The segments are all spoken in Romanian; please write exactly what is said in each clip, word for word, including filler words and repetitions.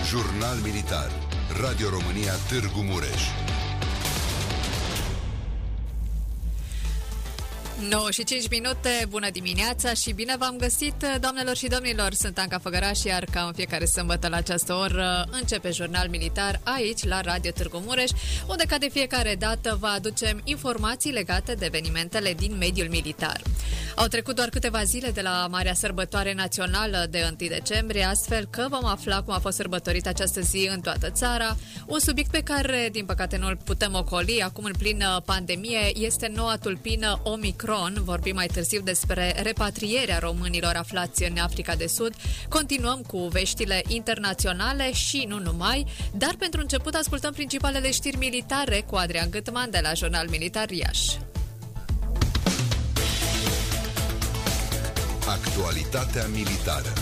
Jurnal Militar. Radio România Târgu Mureș. nouă și cinci minute, bună dimineața și bine v-am găsit, doamnelor și domnilor. Sunt Anca Făgăraș, iar ca în fiecare sâmbătă la această oră începe Jurnal Militar aici la Radio Târgu Mureș, unde ca de fiecare dată vă aducem informații legate de evenimentele din mediul militar. Au trecut doar câteva zile de la Marea Sărbătoare Națională de întâi decembrie, astfel că vom afla cum a fost sărbătorită această zi în toată țara. Un subiect pe care, din păcate, nu îl putem ocoli acum în plină pandemie este noua tulpină Omicron. Vorbim mai târziu despre repatrierea românilor aflați în Africa de Sud. Continuăm cu veștile internaționale și nu numai, dar pentru început ascultăm principalele știri militare cu Adrian Gâtman de la Jurnal Militar Iași. Actualitatea militară.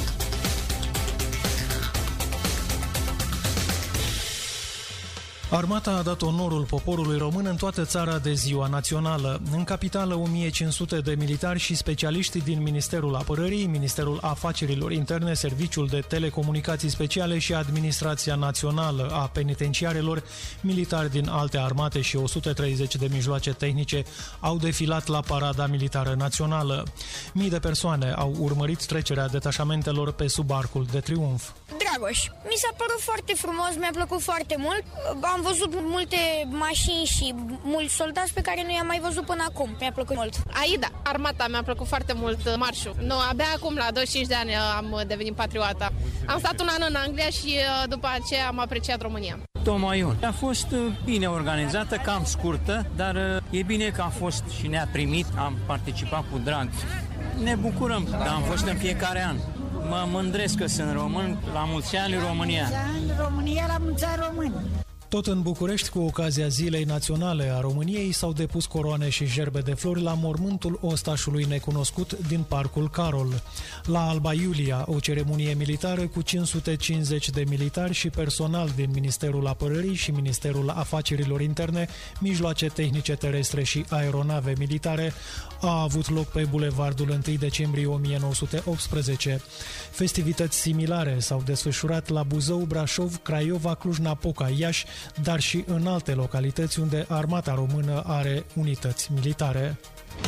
Armata a dat onorul poporului român în toată țara de ziua națională. În capitală, o mie cinci sute de militari și specialiști din Ministerul Apărării, Ministerul Afacerilor Interne, Serviciul de Telecomunicații Speciale și Administrația Națională a Penitenciarelor, militari din alte armate și o sută treizeci de mijloace tehnice au defilat la Parada Militară Națională. Mii de persoane au urmărit trecerea detașamentelor pe sub Arcul de Triumf. Dragoș, mi s-a părut foarte frumos, mi-a plăcut foarte mult. Am văzut multe mașini și mulți soldați pe care nu i-am mai văzut până acum. Mi-a plăcut mult. Aida, armata, mi-a plăcut foarte mult marșul. Nu, abia acum, la douăzeci și cinci de ani, am devenit patriotă. Am stat un an în Anglia și după aceea am apreciat România. Tomaion. A fost bine organizată, cam scurtă, dar e bine că a fost și ne-a primit, am participat cu drag. Ne bucurăm că am fost în fiecare an. Mă mândresc că sunt român, la mulți ani România. La mulți ani România, la mulți ani români. Tot în București, cu ocazia Zilei Naționale a României, s-au depus coroane și gerbe de flori la mormântul ostașului necunoscut din Parcul Carol. La Alba Iulia, o ceremonie militară cu cinci sute cincizeci de militari și personal din Ministerul Apărării și Ministerul Afacerilor Interne, mijloace tehnice terestre și aeronave militare, a avut loc pe Bulevardul întâi decembrie o mie nouă sute optsprezece. Festivități similare s-au desfășurat la Buzău, Brașov, Craiova, Cluj-Napoca, Iași, dar și în alte localități unde armata română are unități militare.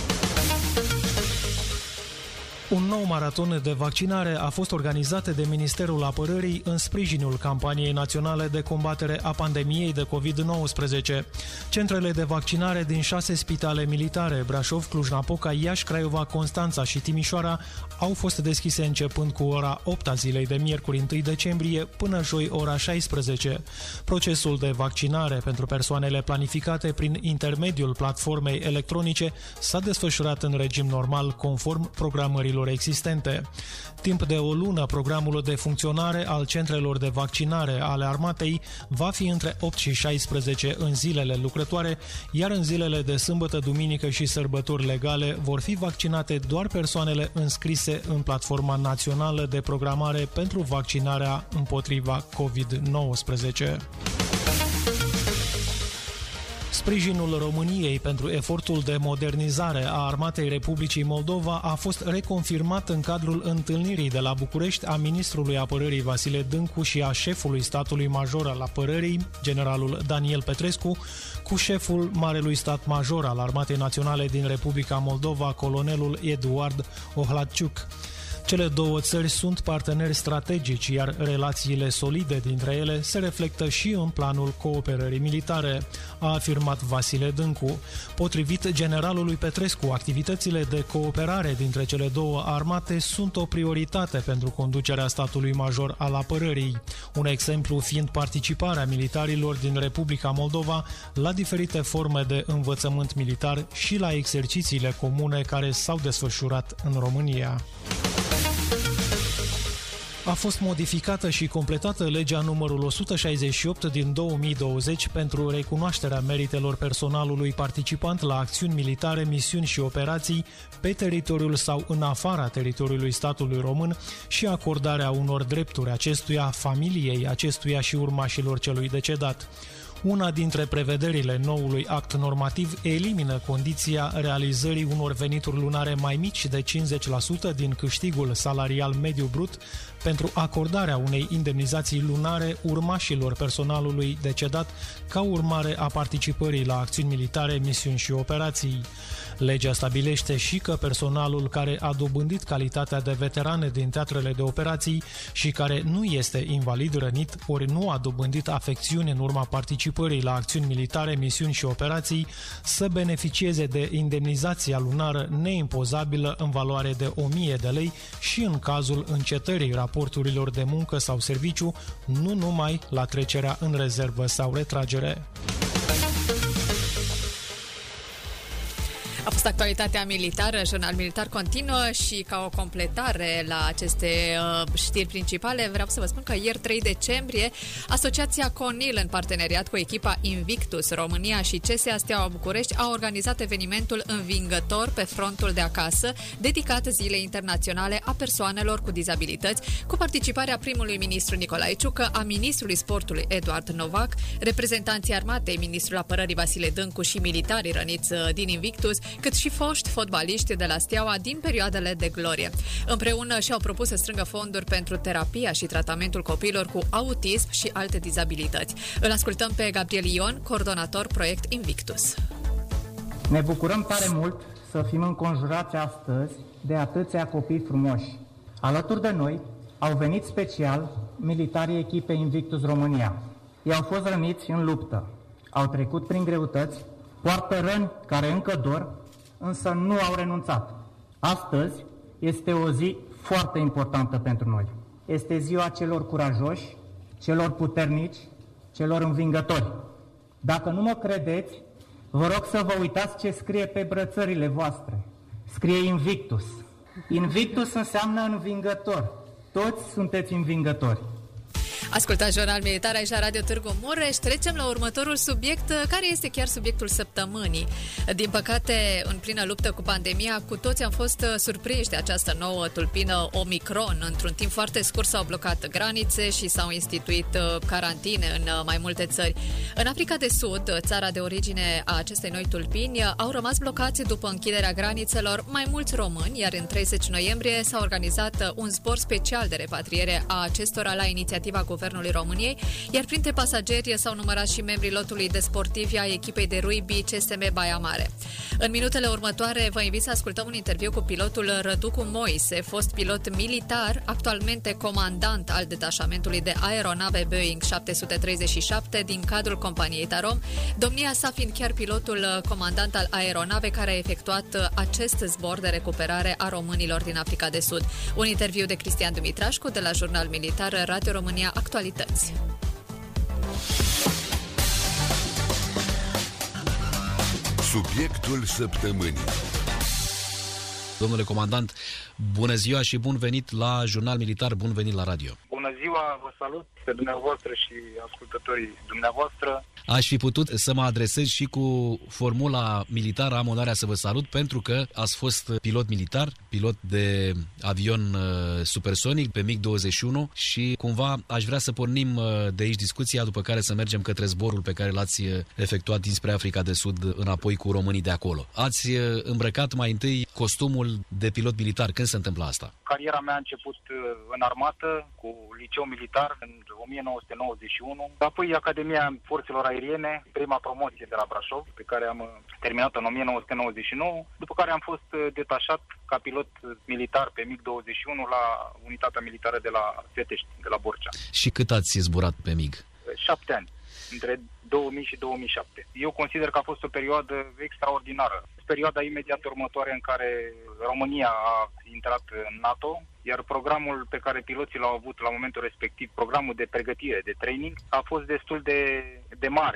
Un nou maraton de vaccinare a fost organizat de Ministerul Apărării în sprijinul campaniei naționale de combatere a pandemiei de covid nouăsprezece. Centrele de vaccinare din șase spitale militare, Brașov, Cluj-Napoca, Iași, Craiova, Constanța și Timișoara, au fost deschise începând cu ora opt a zilei de miercuri întâi decembrie până joi ora șaisprezece. Procesul de vaccinare pentru persoanele planificate prin intermediul platformei electronice s-a desfășurat în regim normal conform programărilor existente. Timp de o lună, programul de funcționare al centrelor de vaccinare ale armatei va fi între opt și șaisprezece în zilele lucrătoare, iar în zilele de sâmbătă, duminică și sărbători legale vor fi vaccinate doar persoanele înscrise în Platforma Națională de Programare pentru Vaccinarea împotriva covid nouăsprezece. Sprijinul României pentru efortul de modernizare a Armatei Republicii Moldova a fost reconfirmat în cadrul întâlnirii de la București a ministrului Apărării Vasile Dâncu și a șefului statului major al Apărării, generalul Daniel Petrescu, cu șeful Marelui Stat Major al Armatei Naționale din Republica Moldova, colonelul Eduard Ohladciuc. Cele două țări sunt parteneri strategici, iar relațiile solide dintre ele se reflectă și în planul cooperării militare, a afirmat Vasile Dâncu. Potrivit generalului Petrescu, activitățile de cooperare dintre cele două armate sunt o prioritate pentru conducerea statului major al apărării, un exemplu fiind participarea militarilor din Republica Moldova la diferite forme de învățământ militar și la exercițiile comune care s-au desfășurat în România. A fost modificată și completată legea numărul o sută șaizeci și opt din două mii douăzeci pentru recunoașterea meritelor personalului participant la acțiuni militare, misiuni și operații pe teritoriul sau în afara teritoriului statului român și acordarea unor drepturi acestuia, familiei acestuia și urmașilor celui decedat. Una dintre prevederile noului act normativ elimină condiția realizării unor venituri lunare mai mici de cincizeci la sută din câștigul salarial mediu brut pentru acordarea unei indemnizații lunare urmașilor personalului decedat ca urmare a participării la acțiuni militare, misiuni și operații. Legea stabilește și că personalul care a dobândit calitatea de veterane din teatrele de operații și care nu este invalid rănit ori nu a dobândit afecțiuni în urma participării la acțiuni militare, misiuni și operații să beneficieze de indemnizația lunară neimpozabilă în valoare de o mie de lei și în cazul încetării raporturilor de muncă sau serviciu, nu numai la trecerea în rezervă sau retragere. A fost actualitatea militară, Jurnal Militar continuă și ca o completare la aceste uh, știri principale vreau să vă spun că ieri trei decembrie Asociația Conil în parteneriat cu echipa Invictus România și C S A Steaua București a organizat evenimentul Învingător pe frontul de acasă, dedicat Zilei Internaționale a Persoanelor cu Dizabilități, cu participarea primului ministru Nicolae Ciucă, a ministrului sportului Eduard Novac, reprezentanții armatei, ministrul apărării Vasile Dâncu și militarii răniți din Invictus, cât și foști fotbaliști de la Steaua din perioadele de glorie. Împreună și-au propus să strângă fonduri pentru terapia și tratamentul copiilor cu autism și alte dizabilități. Îl ascultăm pe Gabriel Ion, coordonator proiect Invictus. Ne bucurăm tare mult să fim înconjurați astăzi de atâția copii frumoși. Alături de noi au venit special militarii echipei Invictus România. Ei au fost răniți în luptă, au trecut prin greutăți, poartă răni care încă dor, însă nu au renunțat. Astăzi este o zi foarte importantă pentru noi. Este ziua celor curajoși, celor puternici, celor învingători. Dacă nu mă credeți, vă rog să vă uitați ce scrie pe brățările voastre. Scrie Invictus. Invictus înseamnă învingător. Toți sunteți învingători. Ascultați Jurnal Militar aici la Radio Târgu Mureș. Trecem la următorul subiect, care este chiar subiectul săptămânii. Din păcate, în plină luptă cu pandemia, cu toți am fost surprinși de această nouă tulpină Omicron. Într-un timp foarte scurt s-au blocat granițe și s-au instituit carantine în mai multe țări. În Africa de Sud, țara de origine a acestei noi tulpini, au rămas blocați după închiderea granițelor mai mulți români, iar în treizeci noiembrie s-a organizat un zbor special de repatriere a acestora la inițiativa Guvernului României, iar printre pasageri s-au numărat și membrii lotului de sportivi a echipei de rugby C S M Baia Mare. În minutele următoare vă invit să ascultăm un interviu cu pilotul Răducu Moise, fost pilot militar, actualmente comandant al detașamentului de aeronave Boeing șapte sute treizeci și șapte din cadrul companiei Tarom, domnia sa fiind chiar pilotul comandant al aeronavei care a efectuat acest zbor de recuperare a românilor din Africa de Sud. Un interviu de Cristian Dumitrașcu de la Jurnal Militar, Radio România Actualități. Subiectul săptămânii. Domnule comandant, bună ziua și bun venit la Jurnal Militar, bun venit la radio. Bună ziua, vă salut pe dumneavoastră și ascultătorii dumneavoastră. Aș fi putut să mă adresez și cu formula militară, am onoarea să vă salut, pentru că ați fost pilot militar, pilot de avion supersonic pe MiG douăzeci și unu și cumva aș vrea să pornim de aici discuția, după care să mergem către zborul pe care l-ați efectuat dinspre Africa de Sud înapoi cu românii de acolo. Ați îmbrăcat mai întâi costumul de pilot militar. Când se întâmplă asta? Cariera mea a început în armată, cu liceu militar, în o mie nouă sute nouăzeci și unu, apoi Academia Forțelor Aeriene, prima promoție de la Brașov, pe care am terminat-o în o mie nouă sute nouăzeci și nouă, după care am fost detașat ca pilot militar pe MiG douăzeci și unu la unitatea militară de la Fetești, de la Borcea. Și cât ați zburat pe MiG? Șapte ani, între două mii și două mii șapte. Eu consider că a fost o perioadă extraordinară. Perioada imediat următoare în care România a intrat în NATO, iar programul pe care piloții l-au avut la momentul respectiv, programul de pregătire, de training, a fost destul de, de mare.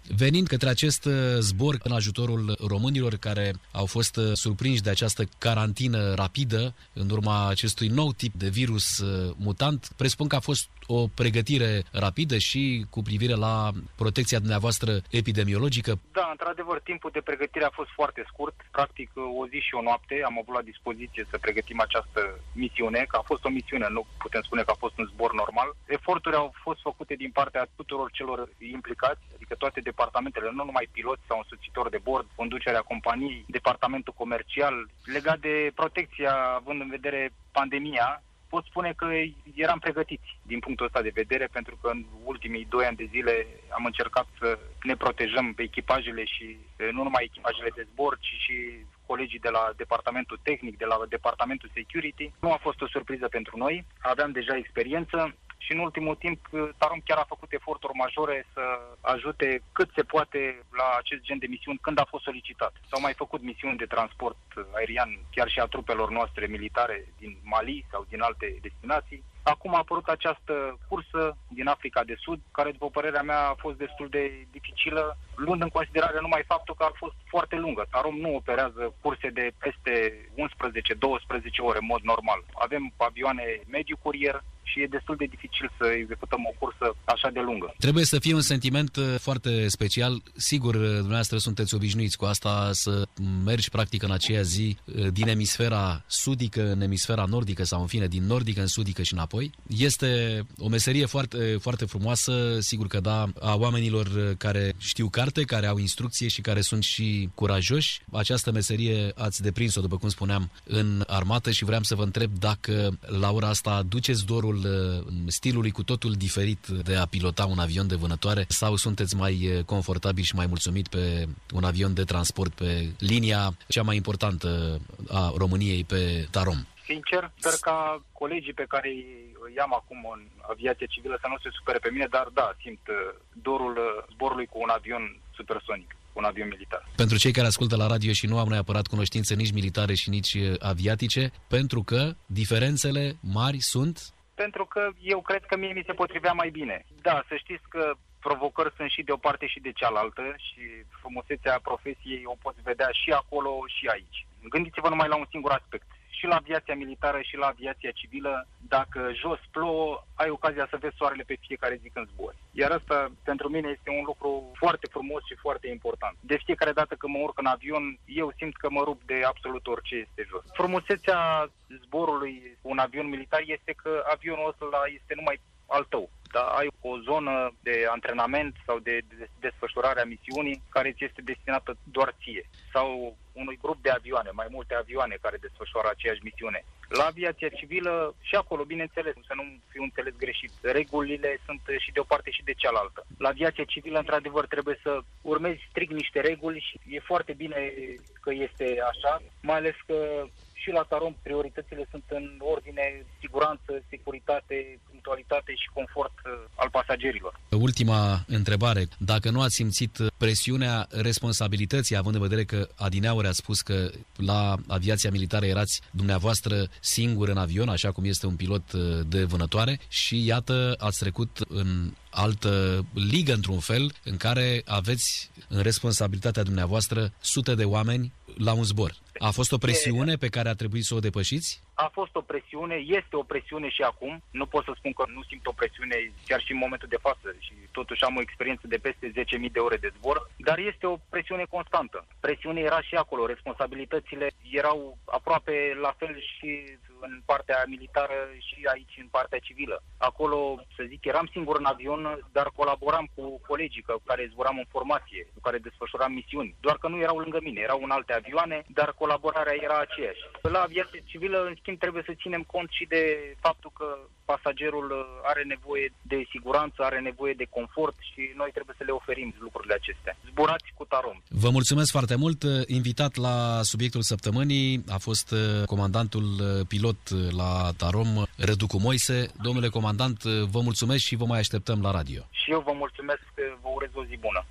venind către acest zbor în ajutorul românilor care au fost surprinși de această carantină rapidă în urma acestui nou tip de virus mutant, presupun că a fost o pregătire rapidă și cu privire la protecția dumneavoastră epidemiologică? Da, într-adevăr, timpul de pregătire a fost foarte scurt, practic o zi și o noapte am avut la dispoziție să pregătim această misiune, că a fost o misiune, nu putem spune că a fost un zbor normal. Eforturi au fost făcute din partea tuturor celor implicați, adică toate departamentele, nu numai piloți sau însuțitori de bord, conducerea companiei, departamentul comercial, legat de protecția, având în vedere pandemia. Pot spune că eram pregătiți din punctul ăsta de vedere, pentru că în ultimii doi ani de zile am încercat să ne protejăm pe echipajele și nu numai echipajele de zbor, ci și colegii de la departamentul tehnic, de la departamentul security. Nu a fost o surpriză pentru noi, aveam deja experiență și în ultimul timp Tarom chiar a făcut eforturi majore să ajute cât se poate la acest gen de misiuni când a fost solicitat. S-au mai făcut misiuni de transport aerian chiar și a trupelor noastre militare din Mali sau din alte destinații. Acum a apărut această cursă din Africa de Sud, care, după părerea mea, a fost destul de dificilă, luând în considerare numai faptul că a fost foarte lungă. Tarom nu operează curse de peste unsprezece douăsprezece ore în mod normal. Avem avioane mediu curier și e destul de dificil să executăm o cursă așa de lungă. Trebuie să fie un sentiment foarte special. Sigur, dumneavoastră sunteți obișnuiți cu asta, să mergi practic în aceea zi din emisfera sudică în emisfera nordică sau în fine din nordică în sudică și înapoi. Este o meserie foarte, foarte frumoasă, sigur că da, a oamenilor care știu carte, care au instrucție și care sunt și curajoși. Această meserie ați deprins-o, după cum spuneam, în armată și vreau să vă întreb dacă la ora asta duceți dorul stilului cu totul diferit de a pilota un avion de vânătoare sau sunteți mai confortabil și mai mulțumit pe un avion de transport pe linia cea mai importantă a României, pe Tarom? Sincer, sper ca colegii pe care îi am acum în aviația civilă să nu se supere pe mine, dar da, simt dorul zborului cu un avion supersonic, un avion militar. Pentru cei care ascultă la radio și nu au neapărat cunoștințe nici militare și nici aviatice, pentru că diferențele mari sunt... Pentru că eu cred că mie mi se potrivea mai bine. Da, să știți că provocări sunt și de o parte și de cealaltă și frumusețea profesiei o poți vedea și acolo și aici. Gândiți-vă numai la un singur aspect. Și la aviația militară și la aviația civilă, dacă jos plouă, ai ocazia să vezi soarele pe fiecare zi când zbori. Iar asta, pentru mine, este un lucru foarte frumos și foarte important. De fiecare dată când mă urc în avion, eu simt că mă rup de absolut orice este jos. Frumusețea zborului cu un avion militar este că avionul ăsta este numai al tău. Da, ai o zonă de antrenament sau de desfășurare a misiunii care ți este destinată doar ție. Sau unui grup de avioane, mai multe avioane care desfășoară aceeași misiune. La aviația civilă și acolo, bineînțeles, să nu fiu înțeles greșit, regulile sunt și de o parte și de cealaltă. La aviația civilă, într-adevăr, trebuie să urmezi strict niște reguli și e foarte bine că este așa, mai ales că și la Tarom prioritățile sunt în ordine siguranță, securitate, punctualitate și confort al pasagerilor. Ultima întrebare. Dacă nu ați simțit presiunea responsabilității, având în vedere că adineauri ați spus că la aviația militară erați dumneavoastră singur în avion, așa cum este un pilot de vânătoare, și iată ați trecut în altă ligă, într-un fel, în care aveți în responsabilitatea dumneavoastră sute de oameni la un zbor. A fost o presiune pe care a trebuit să o depășiți? A fost o presiune, este o presiune și acum. Nu pot să spun că nu simt o presiune chiar și în momentul de față și totuși am o experiență de peste zece mii de ore de zbor, dar este o presiune constantă. Presiunea era și acolo, responsabilitățile erau aproape la fel și în partea militară și aici în partea civilă. Acolo, să zic, eram singur în avion, dar colaboram cu colegii cu care zburam în formație, cu care desfășuram misiuni. Doar că nu erau lângă mine, erau în alte avioane, dar colaborarea era aceeași. La aviație civilă, în schimb, trebuie să ținem cont și de faptul că pasagerul are nevoie de siguranță, are nevoie de confort și noi trebuie să le oferim lucrurile acestea. Zburați cu Tarom! Vă mulțumesc foarte mult. Invitat la subiectul săptămânii a fost comandantul pilot la Tarom, Răducu Moise. Domnule comandant, vă mulțumesc și vă mai așteptăm la radio. Și eu vă mulțumesc, vă urez o zi bună.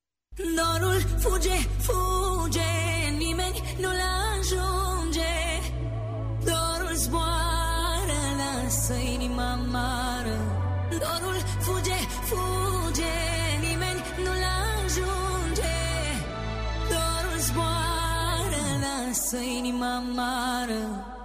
Dorul fuge, fuge, nimeni nu-l ajunge. Dorul zboară, lasă inima amară. Dorul fuge, fuge, nimeni nu-l ajunge. inima amară.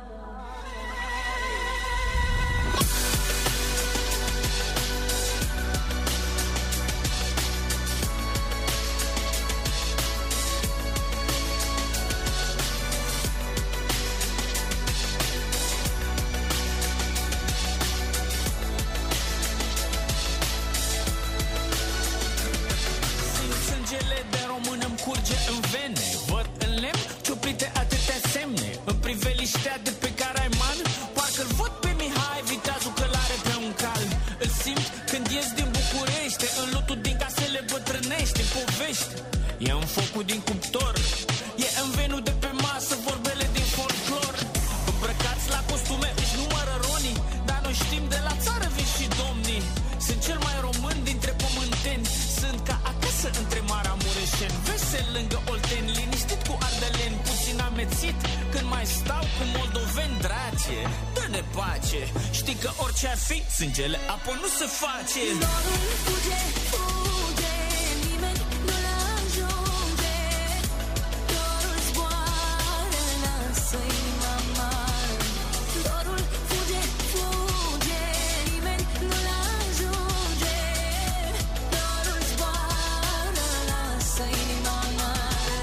Curge în vene, văd în lemn ciuplite atâtea semne. În priveliștea de pe Caraiman, parcă-l văd pe Mihai, viteazul călare pe un cal. Îl simt când ies din București, în lutul din casele bătrânești, în povești. E în focul din cuptor, e în venul de pe masă, vorbele din folclor. Îmbrăcați la costume, își numără ronii, dar noi știm de la țară vin și domnii. Sunt cel mai român dintre pământeni, sunt ca acasă între maramureșeni. Vesel lângă olteni, liniștit cu ardeleni, puțin amețit când mai stau cu moldoveni. Drace, dă-ne pace, știi că orice ar fi, sângele apă nu se face. Dorul fuge, fuge, nimeni nu-l ajunge. Dorul zboară, lasă inima amară. Dorul fuge, fuge, nimeni nu-l ajunge. Dorul zboară, lasă inima amară.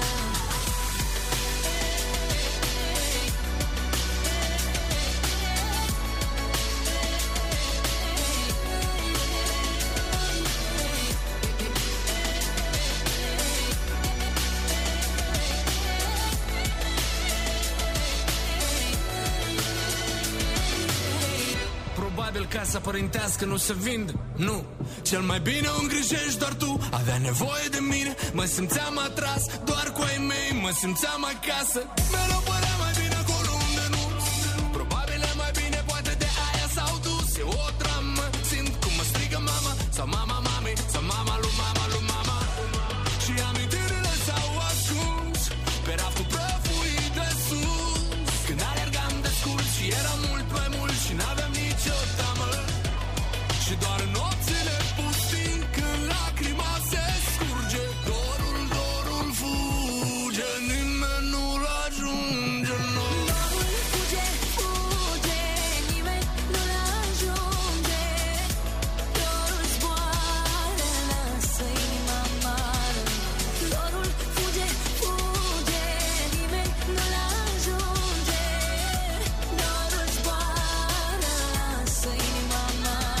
Probabil casa părintească nu se vinde, nu. Cel mai bine o îngrijești doar tu. Avea nevoie de mine, mă simțeam atras doar cu ai mei, mă simțeam acasă. Mereu părea mai bine acolo unde nu. Probabil e mai bine, poate de aia s-au dus. E o dramă, simt cum mă strigă mama, sau mama mami, sau mama lui mama lui mama. Și amintirile s-au ascuns pe raftul prăfuit de sus. Când alergam de scurt și era mult mai mult și n-aveam nicio teamă. Și doar în nopțile pustii, când lacrima se scurge, dorul, dorul fuge, nimeni nu-l ajunge, nu. Dorul fuge, fuge, nimeni nu-l ajunge. Dorul zboară, lasă inima amară. Dorul fuge, fuge, nimeni nu-l ajunge. Dorul zboară, lasă inima amară.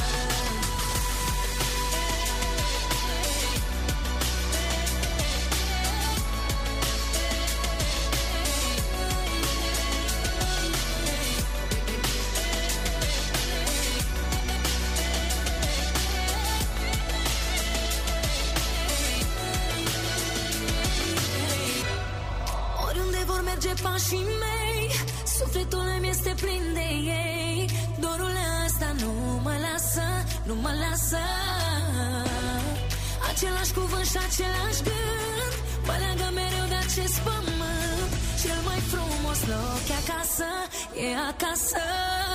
Oriunde vor merge pașii mei, sufletul îmi este plin de ei. Dorul ăsta nu mă lasă, nu mă lasă. Același cuvânt și același gând mă leagă mereu de acest pământ. Cel mai frumos loc e acasă, e acasă.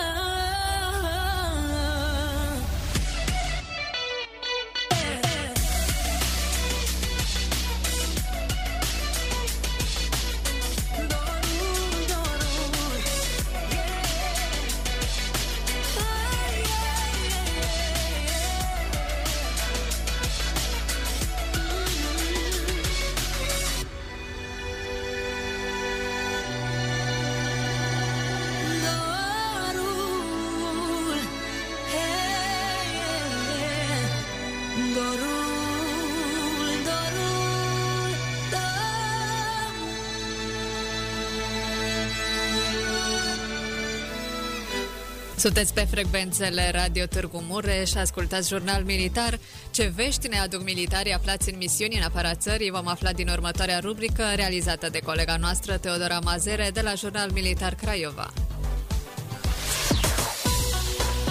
Sunteți pe frecvențele Radio Târgu Mureș și ascultați Jurnal Militar. Ce vești ne aduc militarii aflați în misiuni în afara țării? Vom afla din următoarea rubrică realizată de colega noastră Teodora Mazere de la Jurnal Militar Craiova.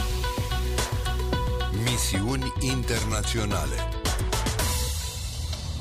Misiuni internaționale.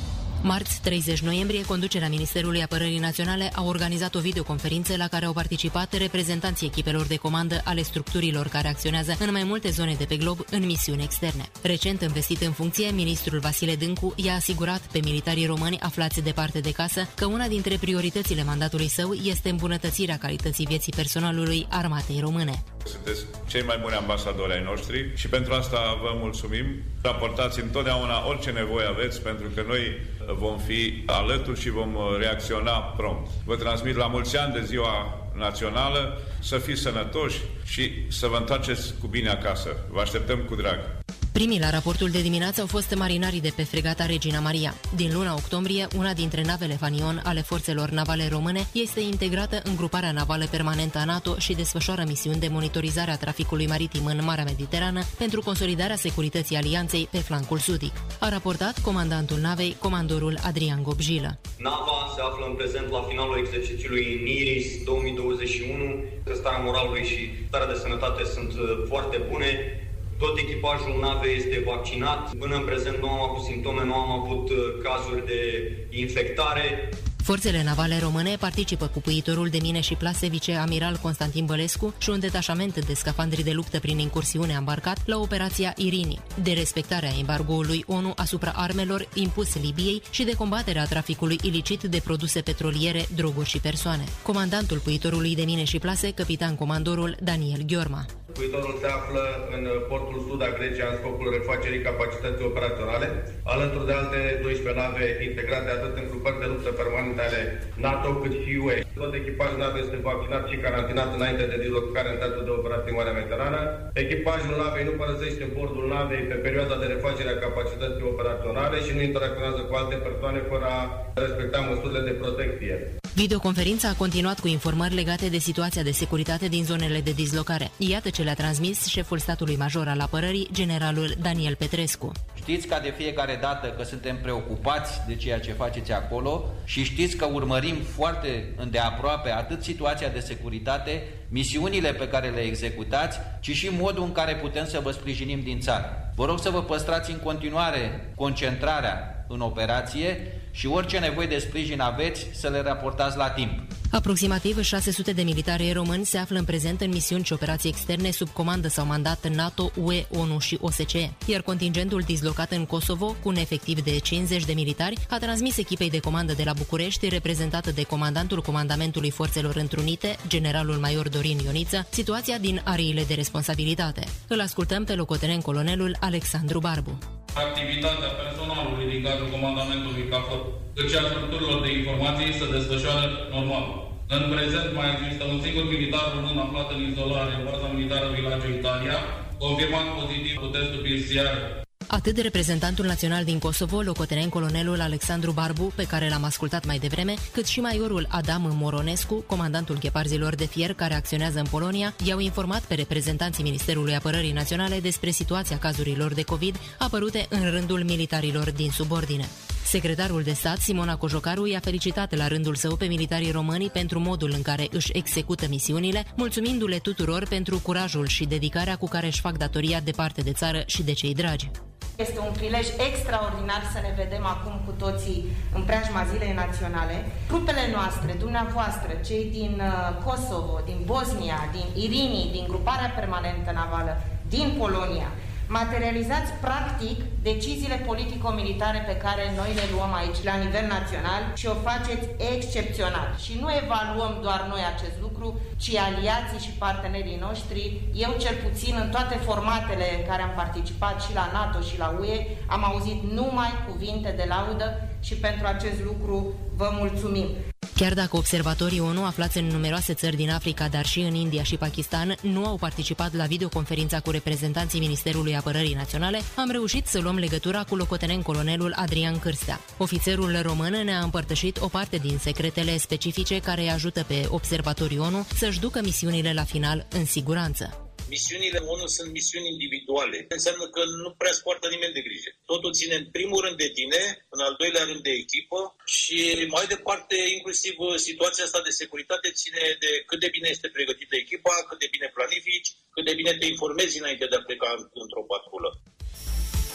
Marți, treizeci noiembrie, conducerea Ministerului Apărării Naționale a organizat o videoconferință la care au participat reprezentanții echipelor de comandă ale structurilor care acționează în mai multe zone de pe glob în misiuni externe. Recent învestit în funcție, ministrul Vasile Dâncu i-a asigurat pe militarii români aflați departe de casă că una dintre prioritățile mandatului său este îmbunătățirea calității vieții personalului armatei române. Sunteți cei mai buni ambasadori ai noștri și pentru asta vă mulțumim. Raportați întotdeauna orice nevoie aveți, pentru că noi vom fi alături și vom reacționa prompt. Vă transmit la mulți ani de ziua națională, să fiți sănătoși și să vă întoarceți cu bine acasă. Vă așteptăm cu drag. Primii la raportul de dimineață au fost marinarii de pe fregata Regina Maria. Din luna octombrie, una dintre navele Fanion ale forțelor navale române este integrată în gruparea navală permanentă a NATO și desfășoară misiuni de monitorizare a traficului maritim în Marea Mediterană pentru consolidarea securității alianței pe flancul sudic. A raportat comandantul navei, comandorul Adrian Gobjilă. Nava se află în prezent la finalul exercițiului NIRIS două mii douăzeci și unu. Starea moralului și starea de sănătate sunt foarte bune. Tot echipajul navei este vaccinat. Până în prezent nu am avut simptome, nu am avut cazuri de infectare. Forțele navale române participă cu puitorul de mine și plase viceamiral Constantin Bălescu și un detașament de scafandri de luptă prin incursiune ambarcat la operația Irini, de respectarea embargoului ONU asupra armelor impus Libiei și de combaterea traficului ilicit de produse petroliere, droguri și persoane. Comandantul puitorului de mine și plase, capitan comandorul Daniel Gheorma. Puitorul se află în portul sud a Grecia în scopul refacerii capacității operaționale, alături de alte doisprezece nave integrate atât în grupări de luptă permanente ale NATO cât și U E. Tot echipajul navei este vaccinat și carantinat înainte de dislocare în teatru de operații Marea Mediterană. Echipajul navei nu părăsește bordul navei pe perioada de refacere a capacității operaționale și nu interacționează cu alte persoane fără a respecta măsurile de protecție. Videoconferința a continuat cu informări legate de situația de securitate din zonele de dislocare. Iată ce le-a transmis șeful statului major al apărării, generalul Daniel Petrescu. Știți ca de fiecare dată că suntem preocupați de ceea ce faceți acolo și știți că urmărim foarte îndeaproape atât situația de securitate, misiunile pe care le executați, ci și modul în care putem să vă sprijinim din țară. Vă rog să vă păstrați în continuare concentrarea în operație și orice nevoie de sprijin aveți să le raportați la timp. Aproximativ șase sute de militari români se află în prezent în misiuni și operații externe sub comandă sau mandat NATO, U E, ONU și O S C E, iar contingentul dislocat în Kosovo, cu un efectiv de cincizeci de militari, a transmis echipei de comandă de la București, reprezentată de comandantul Comandamentului Forțelor Întrunite, generalul major Dorin Ioniță, situația din ariile de responsabilitate. Îl ascultăm pe locotenent-colonelul Alexandru Barbu. Activitatea personalului din cadrul comandamentului C A F, cât și a structurilor de informații se desfășoară normal. În prezent mai există un singur militar român aflat în izolare în baza militară Villaggio Italia, confirmat pozitiv cu testul P C R. Atât reprezentantul național din Kosovo, locotenent-colonelul Alexandru Barbu, pe care l-am ascultat mai devreme, cât și maiorul Adam Moronescu, comandantul Gheparzilor de Fier care acționează în Polonia, i-au informat pe reprezentanții Ministerului Apărării Naționale despre situația cazurilor de COVID apărute în rândul militarilor din subordine. Secretarul de stat, Simona Cojocaru, i-a felicitat la rândul său pe militarii români pentru modul în care își execută misiunile, mulțumindu-le tuturor pentru curajul și dedicarea cu care își fac datoria departe de țară și de cei dragi. Este un prilej extraordinar să ne vedem acum cu toții în preajma Zilei Naționale. Trupele noastre, dumneavoastră, cei din Kosovo, din Bosnia, din Irini, din gruparea permanentă navală, din Polonia, materializați practic deciziile politico-militare pe care noi le luăm aici la nivel național și o faceți excepțional. Și nu evaluăm doar noi acest lucru, ci aliații și partenerii noștri. Eu cel puțin în toate formatele în care am participat și la NATO și la U E am auzit numai cuvinte de laudă și pentru acest lucru vă mulțumim. Chiar dacă observatorii ONU aflați în numeroase țări din Africa, dar și în India și Pakistan, nu au participat la videoconferința cu reprezentanții Ministerului Apărării Naționale, am reușit să luăm legătura cu locotenent-colonelul Adrian Cârstea. Ofițerul român ne-a împărtășit o parte din secretele specifice care îi ajută pe observatorii ONU să-și ducă misiunile la final în siguranță. Misiunile ONU sunt misiuni individuale. Înseamnă că nu prea îți poartă nimeni de grijă. Totul ține în primul rând de tine, în al doilea rând de echipă și mai departe, inclusiv situația asta de securitate ține de cât de bine este pregătită echipa, cât de bine planifici, cât de bine te informezi înainte de a pleca într-o patrulă.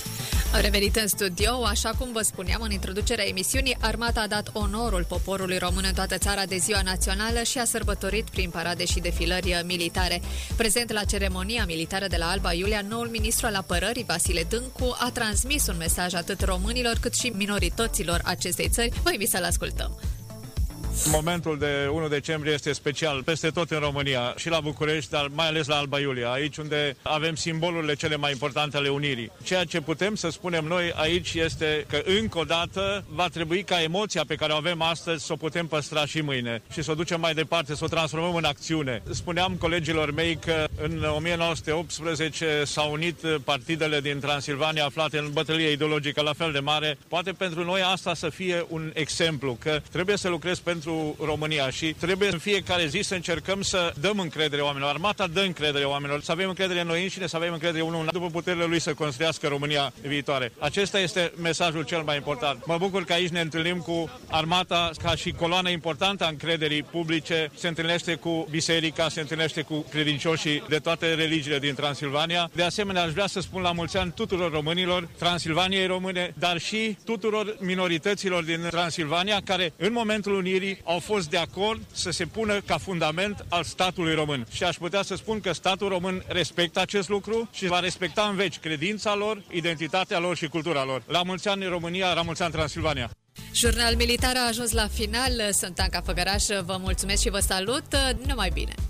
Au revenit în studio, așa cum vă spuneam în introducerea emisiunii, armata a dat onorul poporului român în toată țara de ziua națională și a sărbătorit prin parade și defilări militare. Prezent la ceremonia militară de la Alba Iulia, noul ministru al apărării, Vasile Dâncu, a transmis un mesaj atât românilor cât și minorităților acestei țări. Vă invit să-l ascultăm. Momentul de unu decembrie este special peste tot în România, și la București, dar mai ales la Alba Iulia, aici unde avem simbolurile cele mai importante ale unirii. Ceea ce putem să spunem noi aici este că încă o dată va trebui ca emoția pe care o avem astăzi să o putem păstra și mâine și să o ducem mai departe, să o transformăm în acțiune. Spuneam colegilor mei că în o mie nouă sute optsprezece s-au unit partidele din Transilvania aflate în bătălie ideologică la fel de mare. Poate pentru noi asta să fie un exemplu, că trebuie să lucrezi pentru România și trebuie în fiecare zi să încercăm să dăm încredere oamenilor. Armata dă încredere oamenilor, să avem încredere în noi înșine, să avem încredere unul după puterile lui să construiască România viitoare. Acesta este mesajul cel mai important. Mă bucur că aici ne întâlnim cu armata ca și coloană importantă a încrederii publice, se întâlnește cu biserica, se întâlnește cu credincioșii de toate religiile din Transilvania. De asemenea, aș vrea să spun la mulți ani tuturor românilor, Transilvaniei române, dar și tuturor minorităților din Transilvania care în momentul unirii au fost de acord să se pună ca fundament al statului român. Și aș putea să spun că statul român respectă acest lucru și va respecta în veci credința lor, identitatea lor și cultura lor. La mulți ani România, la mulți ani Transilvania! Jurnal militar a ajuns la final. Sunt Anca Făgăraș, vă mulțumesc și vă salut. Numai bine!